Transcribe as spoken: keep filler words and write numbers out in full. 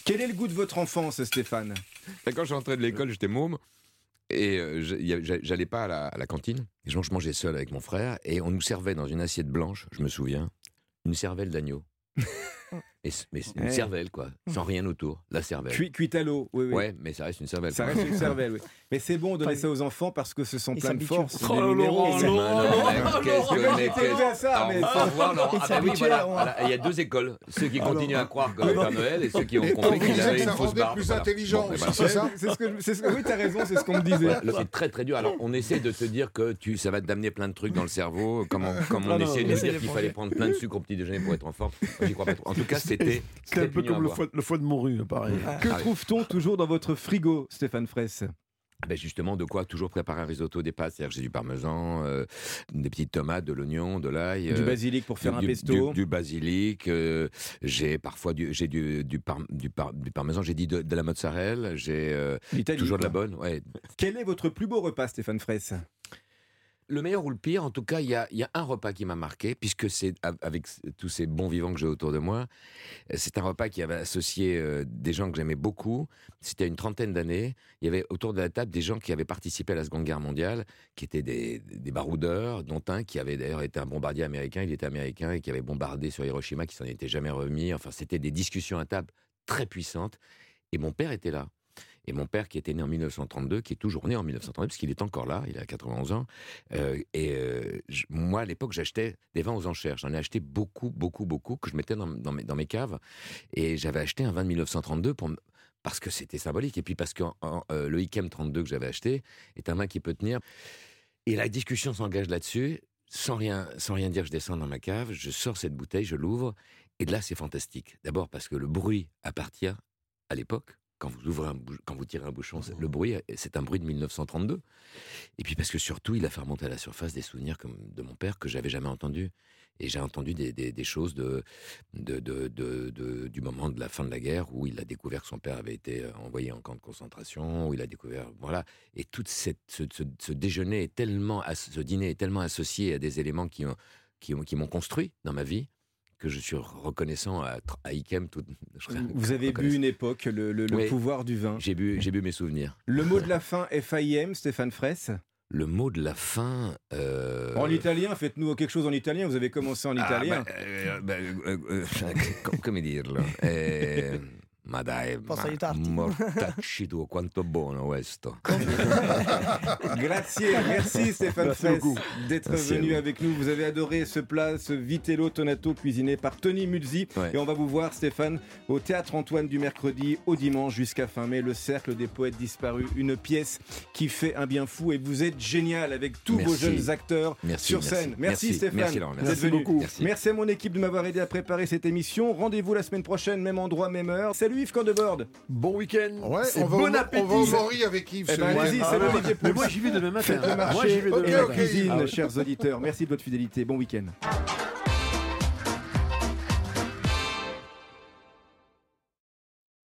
Quel est le goût de votre enfance, Stéphane ? Quand je rentrais de l'école, j'étais môme. Et euh, j'allais pas à la, à la cantine. Et je mangeais seul avec mon frère. Et on nous servait dans une assiette blanche, je me souviens, une cervelle d'agneau. Et, mais une ouais. cervelle, quoi, sans rien autour, la cervelle. Cuit, cuite à l'eau, oui, oui. Ouais, mais ça reste une cervelle. Ça reste une cervelle, oui. Mais c'est bon de donner ça aux enfants parce que ce sont plein de force. Oh, Laurent, Laurent, qu'est-ce que mais qu'est-ce que ça, mais au revoir, Laurent. Ah bah oui, voilà, voilà. Il y a deux écoles. Ceux qui continuent à croire que Père Noël et ceux qui ont et compris qu'il avait une ça fausse barbe. plus Voilà. intelligent Bon, aussi, voilà. c'est ça c'est ce que, je- c'est ce que, oui, t'as raison, c'est ce qu'on me disait. Voilà, c'est très très dur. Alors on essaie de te dire que tu, ça va t'amener plein de trucs dans le cerveau, comme on, comme on Non, non, essaie de nous essayez dire de qu'il manger. fallait prendre plein de sucre au petit déjeuner pour être en forme. Moi, j'y crois pas trop. En tout cas, c'était C'est un peu mignon à comme le voir. foie, le foie de morue, pareil. Que Ah oui. trouve-t-on toujours dans votre frigo, Stéphane Fraisse ? Ben justement, de quoi toujours préparer un risotto, des pâtes, c'est-à-dire que j'ai du parmesan, euh, des petites tomates, de l'oignon, de l'ail, Du euh, basilic pour faire du, un du- pesto. du, du basilic. euh, j'ai parfois du, j'ai du, du, par- du, par- du parmesan. J'ai dit de, de la mozzarella. J'ai euh, L'Italie, toujours de la quoi. bonne. Ouais. Quel est votre plus beau repas, Stéphane Fraisse ? Le meilleur ou le pire, en tout cas, il y a, il y a un repas qui m'a marqué, puisque c'est avec tous ces bons vivants que j'ai autour de moi. C'est un repas qui avait associé euh, des gens que j'aimais beaucoup. C'était une trentaine d'années. Il y avait autour de la table des gens qui avaient participé à la Seconde Guerre mondiale, qui étaient des, des baroudeurs, dont un qui avait d'ailleurs été un bombardier américain. Il était américain et qui avait bombardé sur Hiroshima, qui s'en était jamais remis. Enfin, c'était des discussions à table très puissantes. Et mon père était là. Et mon père, qui était né en mille neuf cent trente-deux, qui est toujours né en mille neuf cent trente-deux, parce qu'il est encore là, il a quatre-vingt-onze ans. Euh, et euh, je- moi, à l'époque, j'achetais des vins aux enchères. J'en ai acheté beaucoup, beaucoup, beaucoup, que je mettais dans, dans, mes, dans mes caves. Et j'avais acheté un vin de mille neuf cent trente-deux pour, me- parce que c'était symbolique. Et puis parce que euh, le Yquem trente-deux que j'avais acheté est un vin qui peut tenir. Et la discussion s'engage là-dessus. Sans rien, sans rien dire, je descends dans ma cave, je sors cette bouteille, je l'ouvre. Et là, c'est fantastique. D'abord parce que le bruit appartient à l'époque. Quand vous ouvrez un bou- quand vous tirez un bouchon, c'est- le bruit, c'est un bruit de mille neuf cent trente-deux. Et puis parce que surtout, il a fait remonter à la surface des souvenirs comme de mon père que j'avais jamais entendus. Et j'ai entendu des, des, des choses de, de, de, de, de- du moment de la fin de la guerre où il a découvert que son père avait été euh, envoyé en camp de concentration, où il a découvert, voilà. Et tout cette, ce, ce, ce déjeuner est tellement, as- ce dîner est tellement associé à des éléments qui, ont, qui, ont, qui m'ont construit dans ma vie que je suis reconnaissant à, à Yquem. Tout, je serais Vous avez bu reconnaissant. une époque, le, le- le Oui. pouvoir du vin. J'ai bu, j'ai bu mes souvenirs. Le mot de la fin, F I M, Stéphane Fraisse. Le mot de la fin. euh, En italien, faites-nous quelque chose en italien. Vous avez commencé en ah, italien. bah, euh, bah, euh, euh, com- come dirlo? Eh, ma dai, Posso ma- aiutarti? mortacci tu, quanto buono questo. Grazie, merci Stéphane Merci Fraisse beaucoup. d'être Merci à venu vous. avec nous. Vous avez adoré ce plat, ce vitello tonato cuisiné par Tony Muzzi. Ouais. Et on va vous voir, Stéphane, au Théâtre Antoine du mercredi au dimanche jusqu'à fin mai. Le Cercle des Poètes Disparus, une pièce qui fait un bien fou. Et vous êtes génial avec tous vos Merci. jeunes acteurs Merci, sur merci. scène. Merci, Merci, Stéphane merci, Laurent, merci. d'être Merci venu. beaucoup. Merci. Merci à mon équipe de m'avoir aidé à préparer cette émission. Rendez-vous la semaine prochaine, même endroit, même heure. Salut Yves Candebord. Bon week-end. Ouais, C'est on va, bon au, appétit. on va au Maury avec Yves. Eh ce ben, week-end. allez-y, Ah, salut ouais. Olivier Mais Pouls. moi j'y vais demain matin. Faites le marché Moi j'y vais Ok, demain et la ok. matin. cuisine, Ah ouais. chers auditeurs. Merci de votre fidélité. Bon week-end.